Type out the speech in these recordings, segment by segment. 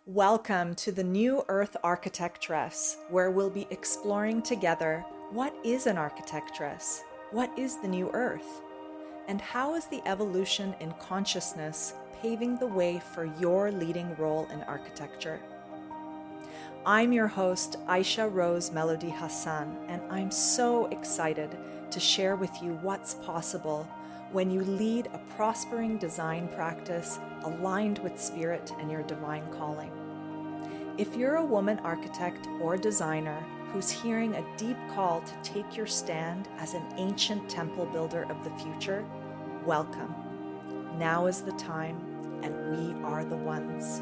Welcome to the New Earth Architectress, where we'll be exploring together what is an architectress, what is the New Earth, and how is the evolution in consciousness paving the way for your leading role in architecture. I'm your host, Aisha Rose Melody Hassan, and I'm so excited to share with you what's possible when you lead a prospering design practice aligned with spirit and your divine calling. If you're a woman architect or designer who's hearing a deep call to take your stand as an ancient temple builder of the future, welcome. Now is the time, and we are the ones.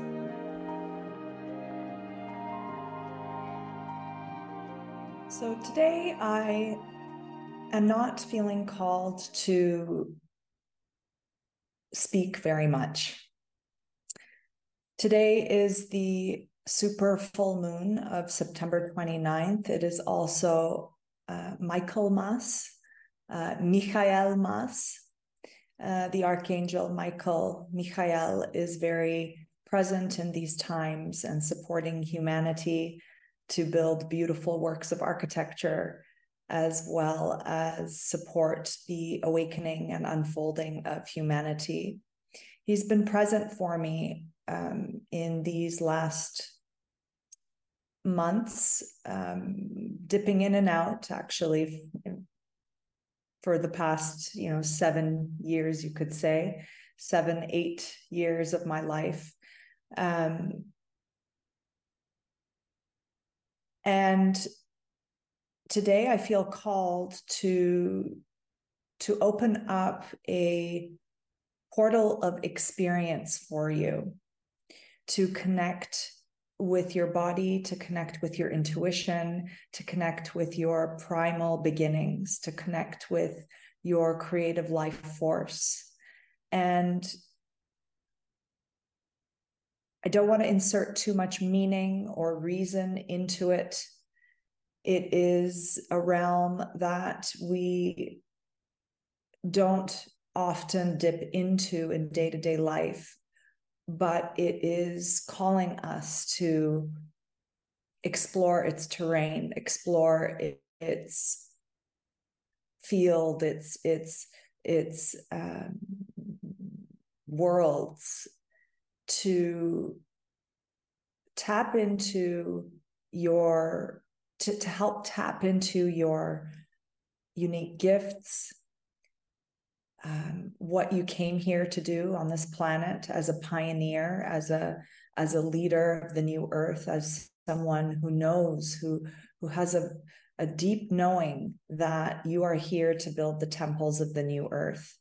So today I am not feeling called to speak very much. Today is the super full moon of September 29th. It is also Michaelmas, Michaelmas. The Archangel Michael is very present in these times and supporting humanity to build beautiful works of architecture, as well as support the awakening and unfolding of humanity. He's been present for me in these last months, dipping in and out, actually, for the past 7 years, you could say, 7-8 years of my life. And today I feel called to open up a portal of experience for you, to connect with your body, to connect with your intuition, to connect with your primal beginnings, to connect with your creative life force. And I don't want to insert too much meaning or reason into it. It is a realm that we don't often dip into in day-to-day life, but it is calling us to explore its terrain, explore its field, its worlds, to tap into to help tap into your unique gifts, what you came here to do on this planet as a pioneer, as a leader of the new earth, as someone who knows, who has a deep knowing that you are here to build the temples of the new earth.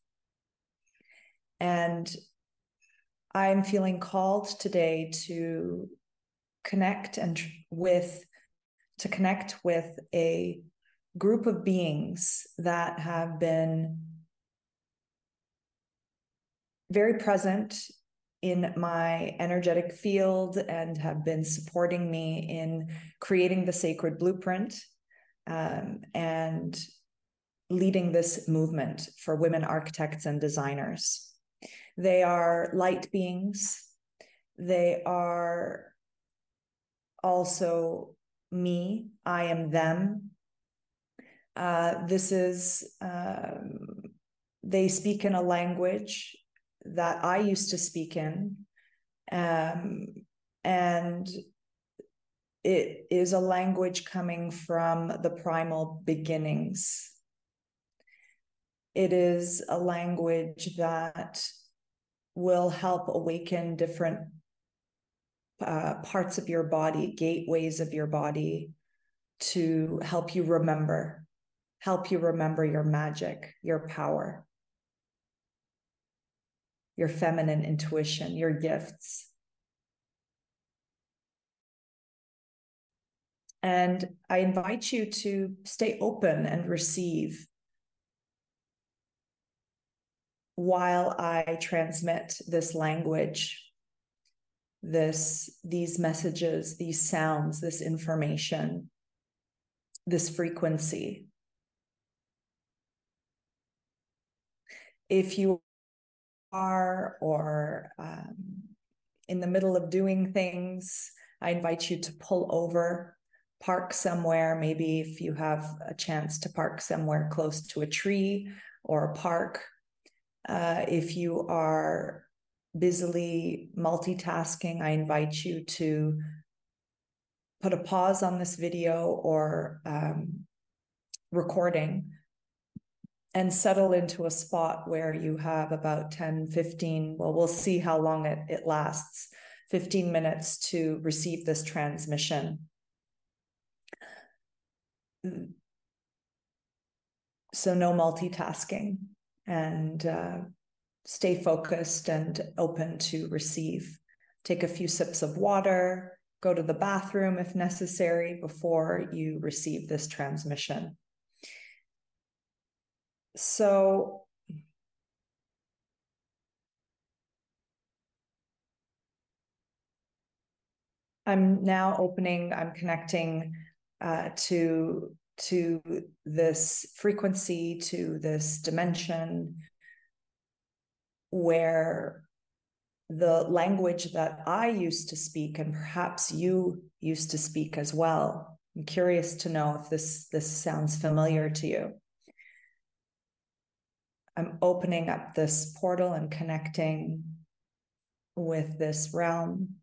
And I'm feeling called today to connect with a group of beings that have been very present in my energetic field and have been supporting me in creating the sacred blueprint and leading this movement for women architects and designers. They are light beings. They are also me. I am them. They speak in a language that I used to speak in. And it is a language coming from the primal beginnings. It is a language that will help awaken different parts of your body, gateways of your body, to help you remember your magic, your power, your feminine intuition, your gifts. And I invite you to stay open and receive while I transmit this language, these messages, these sounds, this information, this frequency. If you are, or in the middle of doing things, I invite you to pull over, park somewhere. Maybe if you have a chance to park somewhere close to a tree or a park. If you are busily multitasking, I invite you to put a pause on this video or recording and settle into a spot where you have about 10, 15, well, we'll see how long it lasts, 15 minutes to receive this transmission. So no multitasking, and stay focused and open to receive. Take a few sips of water, go to the bathroom if necessary before you receive this transmission. So I'm connecting to this frequency, to this dimension where the language that I used to speak, and perhaps you used to speak as well. I'm curious to know if this sounds familiar to you. I'm opening up this portal and connecting with this realm.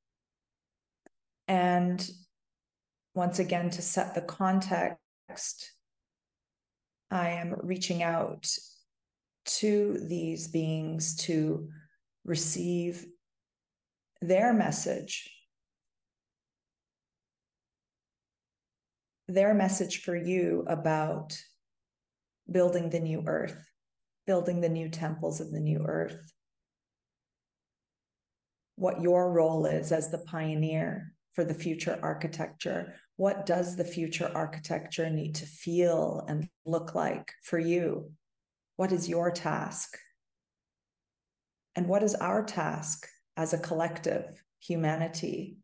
And once again, to set the context, I am reaching out to these beings to receive their message for you about building the new earth, building the new temples of the new earth, what your role is as the pioneer for the future architecture. What does the future architecture need to feel and look like for you? What is your task? And what is our task as a collective humanity?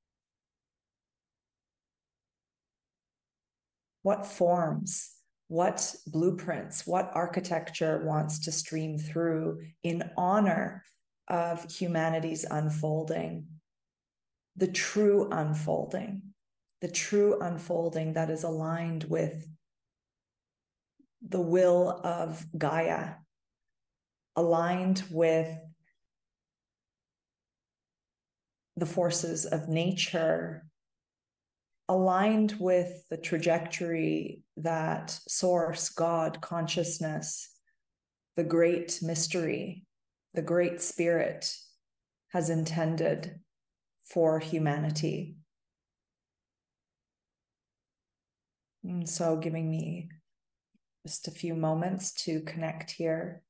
What forms, what blueprints, what architecture wants to stream through in honor of humanity's unfolding, the true unfolding that is aligned with the will of Gaia, aligned with the forces of nature, aligned with the trajectory that Source, God, consciousness, the great mystery, the great spirit has intended for humanity. And so giving me just a few moments to connect here.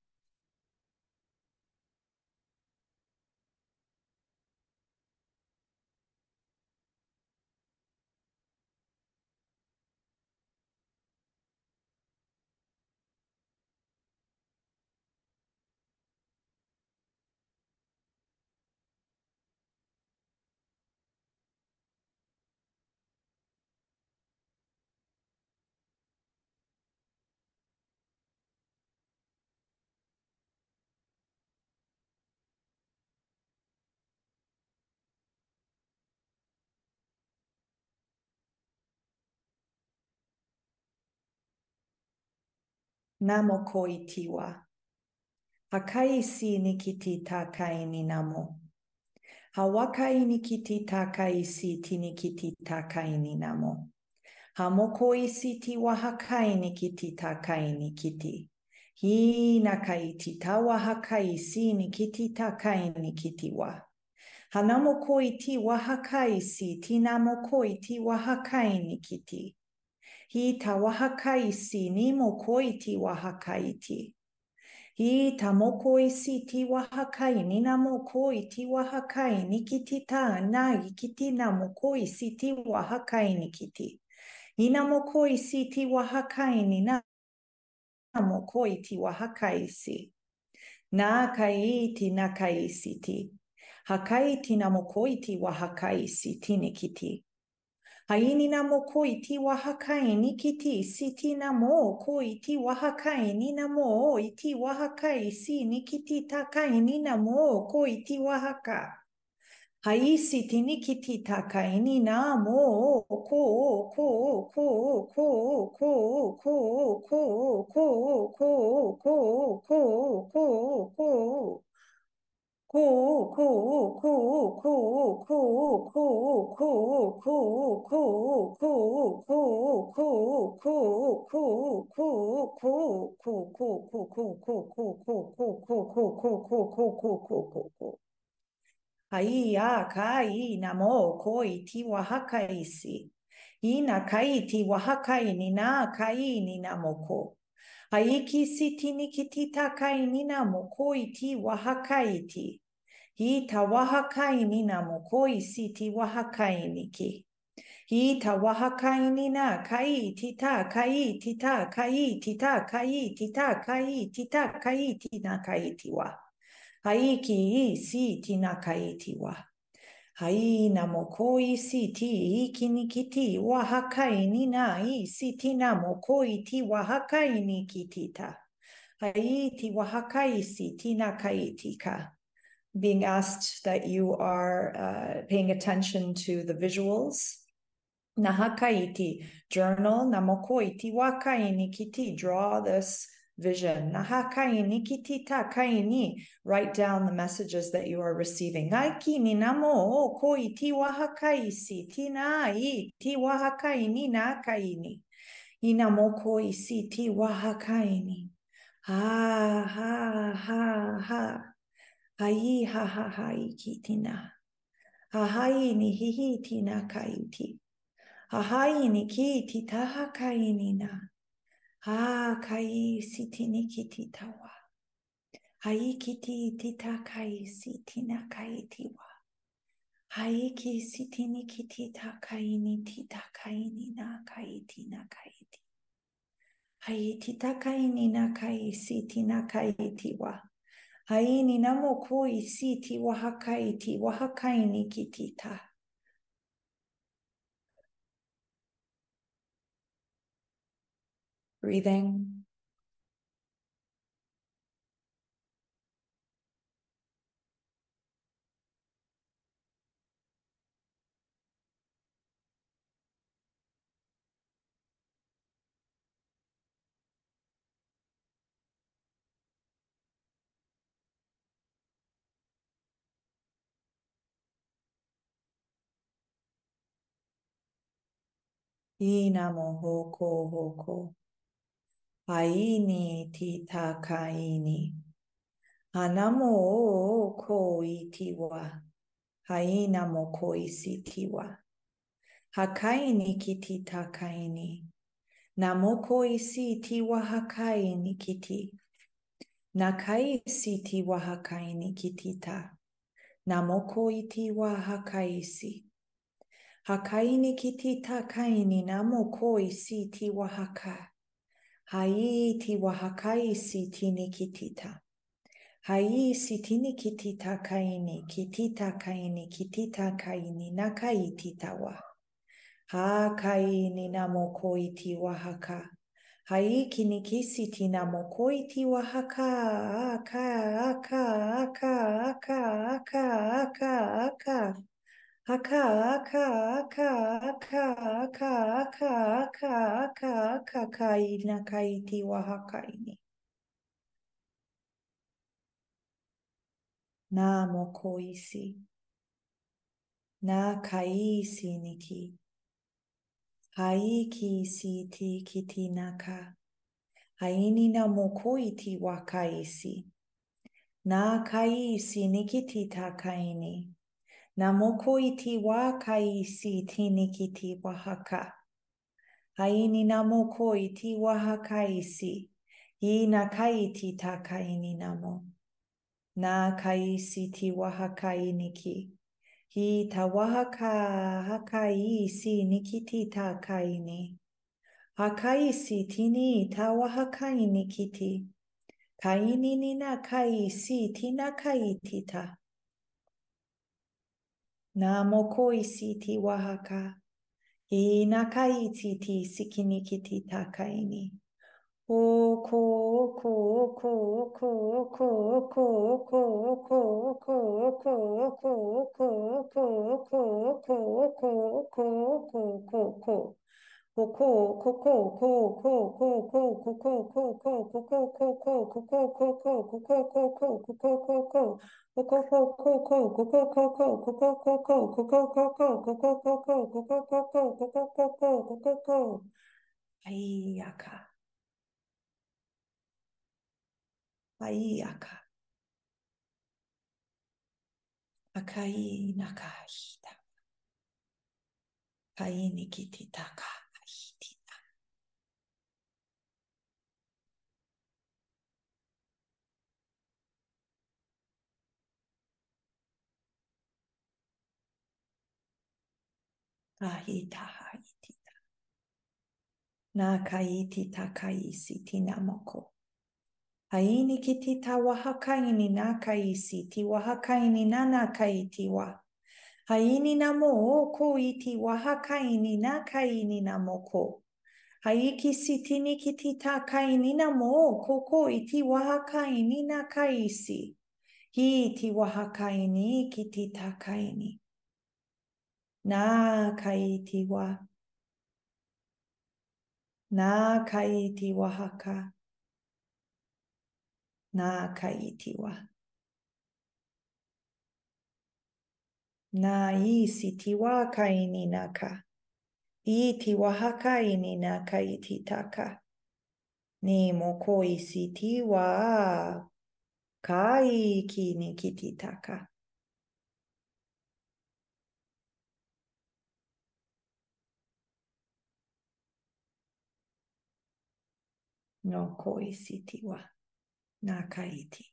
Namo koitiwa. Hakai si nikiti takai ni namo. Hawakai nikiti takai si tinikiti takai ni namo. Hamokoi si tiwa hakai nikiti takai nikiti. Hi nakai titawa hakai si nikiti takai nikiti wa. Hanamo koi tiwa hakai si tinamo koi tiwa hakai nikiti. Hi tawahakai si ni mokoi tiwa hakai ti. Hi tamokoi si tiwa hakai ni namokoi tiwa hakai nikiti ta na ikiti namokoi si tiwa hakai nikiti. Hi namokoi si tiwa hakai ni namokoi tiwa hakai si. Na kai ti na kai si ti. Hakai ti namokoi tiwa hakai si ti nikiti. Haini na mo koi ti wahakai ni kiti siti na mo koi ti wahakai ni na mo iti wahakai si ni kiti takai ni na mo koi ti wahaka. Haisi tinikiti takaini na mo ko ko ko ko ko ko ko ko ko ko ko ko ko Haia kai namo koi ti wahaka isi. Ina kai ti wahaka ni na kai ni namoko. Haiki siti nikitita kai ni namoko iti wahaka iti. Ita wahaka ni namoko iti wahaka niki. Ita wahaka ni na kai tita kai tita kai tita kai tita kai tita kai tina kai tiwa. Haiki si tina kai tiwa. Hai namokoi siti ikinikiti wahakai nina I siti namokoi ti wahakai nikitita. Hai ti wahakai siti nakaitika. Being asked that you are paying attention to the visuals. Nahakaiti, journal. Namokoiti wakai nikiti, draw this vision. Nahakai nikiti takaini, write down the messages that you are receiving. Aiki ni namo koi ti wahakai si tinai ti wahakai ni nakaini. Inamokoi si ti wahakaini. Ha ha ha ha. Hai ha ha ha ikitina. Ha hai ni hihi tina kaiti. Hahai ni ki ti taha kai ni na. Ha kai siti ni ki ti tawa. Hai ki ti ta kai siti na kai tiwa. Hai ki siti ni ki ti ta kai ni ti ta kai ni na kai ti na kai ti. Hai ti ta kai ni na kai siti na kai tiwa. Hai ni namo koi siti wahakai ti wahakai ni ki ti ta. Breathing. Inamo hoko hoko. Haini ti takaini. Hanamo o ko itiwa. Hainamo ko isitiwa. Hakaini kiti takaini. Namoko isi tiwa hakaini kiti. Nakai sitiwa hakaini kitita. Namoko itiwa hakaisi. Hakaini kiti takaini namoko isi tiwa haka. Hai tiwa hakaisi tini kitita. Hai sitini kitita kaini, kitita kaini, kitita kaini, nakai titawa. Ha kaini namokoiti wahaka. Hai kinikisiti namokoiti wahaka. Aka, aka, aka, aka, aka, aka, aka. Aka, aka, aka, aka, aka, aka, aka, aka, aka, kai nakaiti wahakaini. Na mokoisi. Na kaisi niki. Haiki siti kiti naka. Haini na mokoiti wakaisi. Na kaisi nikiti takaini. Na mokoiti wakaisi tinikiti wahaka. Haini na mokoiti wahakaisi. Ina kaiti takaini namo. Na kaisi ti wahakainiki. Hi tawahaka hakai si nikiti takaini. Hakai si tini tawahakai nikiti. Kaini nina kai si tina kai tita. Na mokoi si ti wahaka. Hi nakai titi sikinikiti takaini. Ayaka, ayaka, akai nakahita, kai nikititaka, ahitita. Ahita, ahitita. Nakaiti takaisi tinamoko. Haini kitita wahakaini nakaisi ti wahakaini nanakaiti wa. Haini namo oko iti wahakaini nakaini namoko. Haiki sitini kitita kaini namo koko iti wahakaini nakaisi. Hi iti wahakaini kitita kaini. Nakaiti wa. Nakaiti wahaka. Nakaitiwa. Na isitiwa kaini naka. Itiwa hakaini naka ititaka. Ni moko isitiwa kai kini kititaka. No ko isitiwa nakaiti.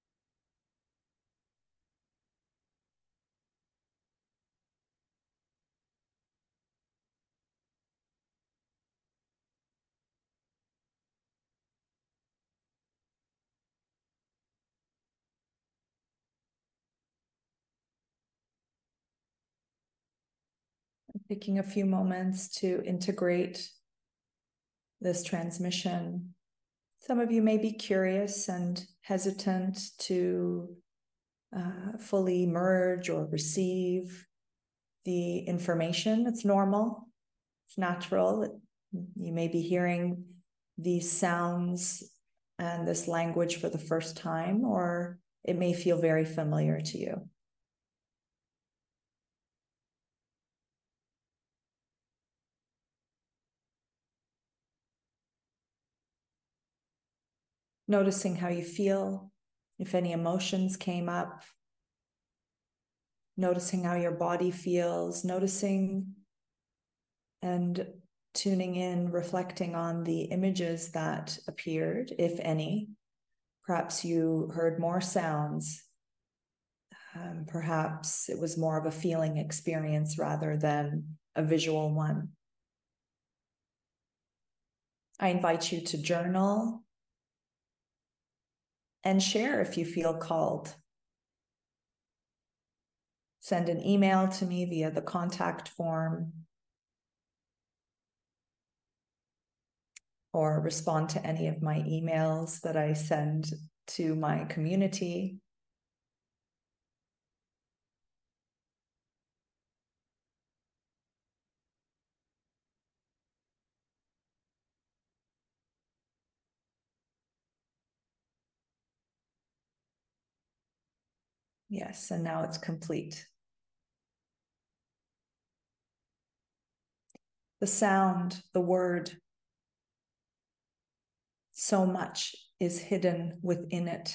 Taking a few moments to integrate this transmission. Some of you may be curious and hesitant to fully merge or receive the information. It's normal, it's natural. You may be hearing these sounds and this language for the first time, or it may feel very familiar to you. Noticing how you feel, if any emotions came up, noticing how your body feels, noticing and tuning in, reflecting on the images that appeared, if any. Perhaps you heard more sounds. Perhaps it was more of a feeling experience rather than a visual one. I invite you to journal and share if you feel called. Send an email to me via the contact form, or respond to any of my emails that I send to my community. Yes, and now it's complete. The sound, the word, so much is hidden within it.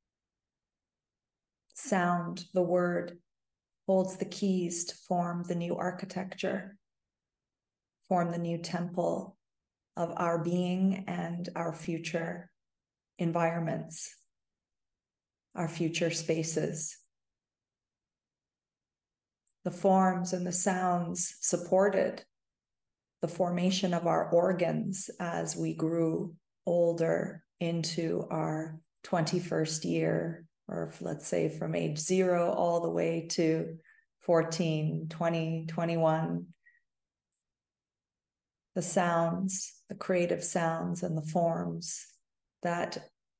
Sound, the word, holds the keys to form the new architecture, form the new temple of our being and our future environments, our future spaces. The forms and the sounds supported the formation of our organs as we grew older into our 21st year, or let's say from age 0 all the way to 14, 20, 21. The sounds the creative sounds and the forms that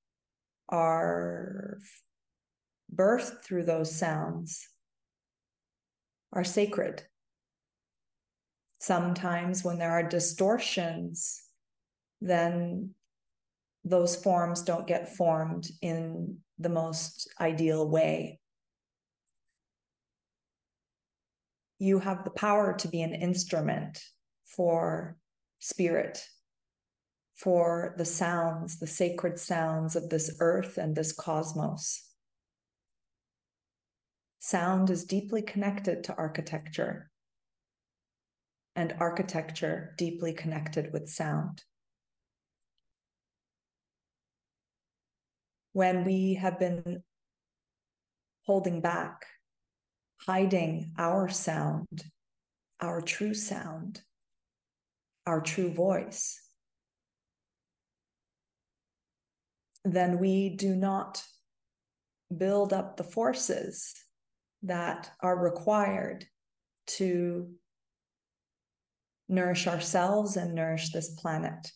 are birthed through those sounds are sacred. Sometimes when there are distortions, then those forms don't get formed in the most ideal way. You have the power to be an instrument for spirit, for the sounds, the sacred sounds of this earth and this cosmos. Sound is deeply connected to architecture, and architecture deeply connected with sound. When we have been holding back, hiding our sound, our true voice, then we do not build up the forces that are required to nourish ourselves and nourish this planet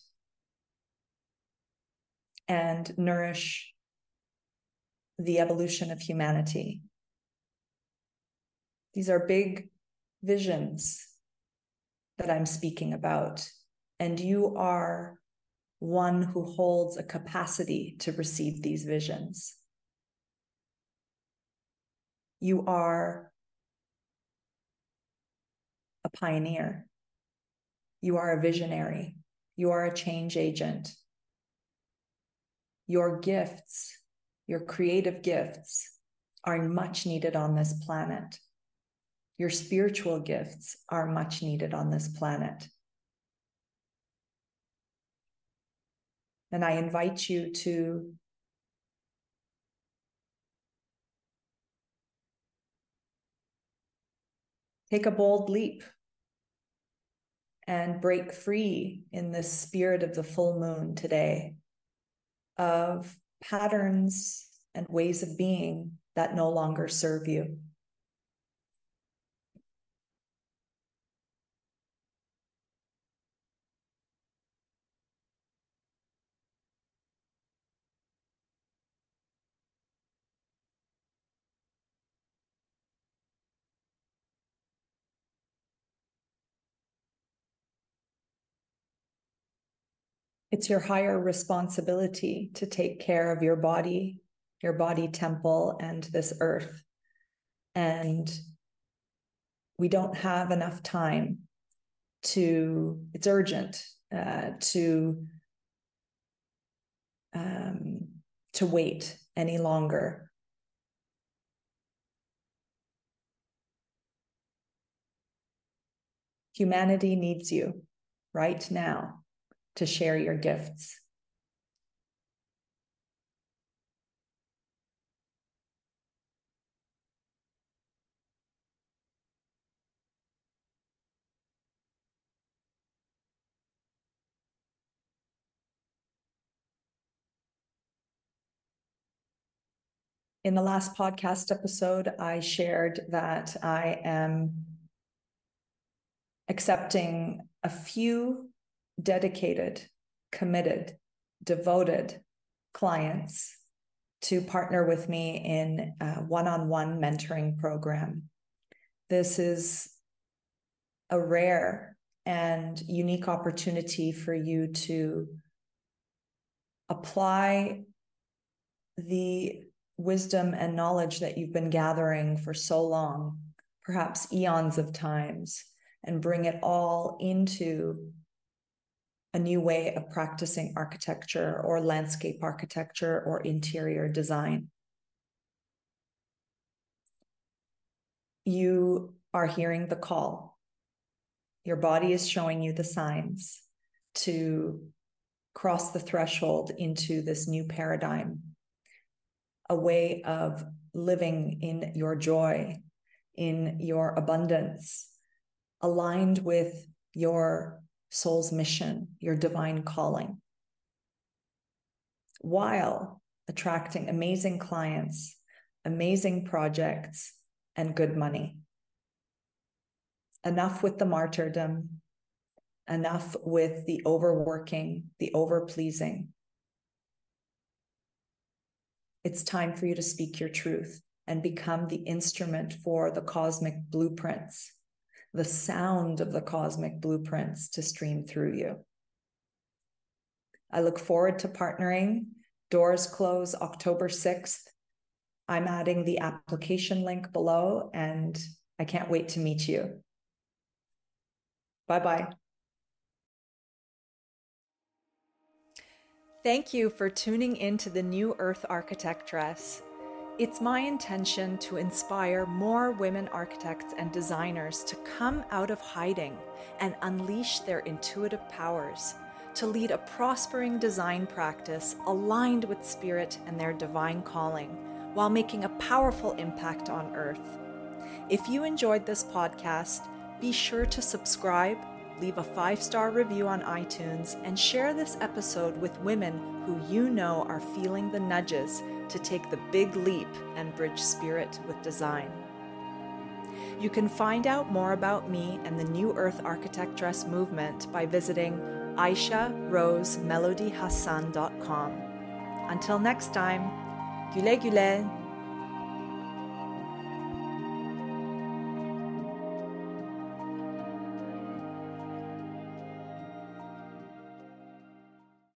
and nourish the evolution of humanity. These are big visions that I'm speaking about, and you are one who holds a capacity to receive these visions. You are a pioneer. You are a visionary. You are a change agent. Your gifts, your creative gifts, are much needed on this planet. Your spiritual gifts are much needed on this planet. And I invite you to take a bold leap and break free in the spirit of the full moon today of patterns and ways of being that no longer serve you. It's your higher responsibility to take care of your body temple, and this earth. And we don't have enough time it's urgent to wait any longer. Humanity needs you right now to share your gifts. In the last podcast episode, I shared that I am accepting a few dedicated, committed, devoted clients to partner with me in a one-on-one mentoring program. This is a rare and unique opportunity for you to apply the wisdom and knowledge that you've been gathering for so long, perhaps eons of times, and bring it all into a new way of practicing architecture or landscape architecture or interior design. You are hearing the call. Your body is showing you the signs to cross the threshold into this new paradigm, a way of living in your joy, in your abundance, aligned with your soul's mission, your divine calling, while attracting amazing clients, amazing projects, and good money. Enough with the martyrdom. Enough with the overworking, the overpleasing. It's time for you to speak your truth and become the instrument for the cosmic blueprints, the sound of the cosmic blueprints to stream through you. I look forward to partnering. Doors close October 6th. I'm adding the application link below, and I can't wait to meet you. Bye-bye. Thank you for tuning in to the New Earth Architectress. It's my intention to inspire more women architects and designers to come out of hiding and unleash their intuitive powers, to lead a prospering design practice aligned with spirit and their divine calling, while making a powerful impact on Earth. If you enjoyed this podcast, be sure to subscribe, leave a 5-star review on iTunes, and share this episode with women who you know are feeling the nudges to take the big leap and bridge spirit with design. You can find out more about me and the New Earth Architectress movement by visiting AishaRoseMelodyHassan.com. Until next time, güle güle.